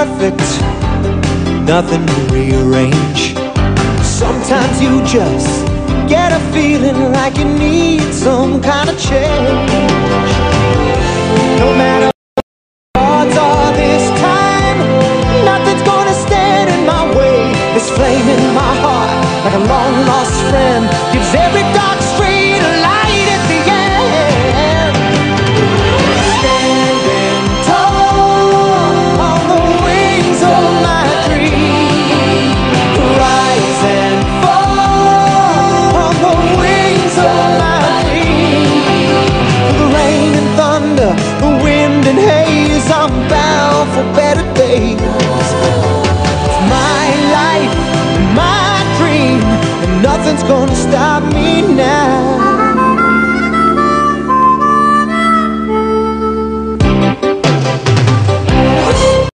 perfect, nothing to rearrange. Sometimes you just get a feeling like you need some kind of change. No matter what odds are this time, nothing's gonna stand in my way. This flame in my heart, like a long lost friend, gives every dark street a light at the end. Standing tall on the wings of my dream, rise and fall on the wings of my dream. The rain and thunder, the wind and haze, I'm bound for better days. It's my life, my dream, and nothing's gonna stop me now.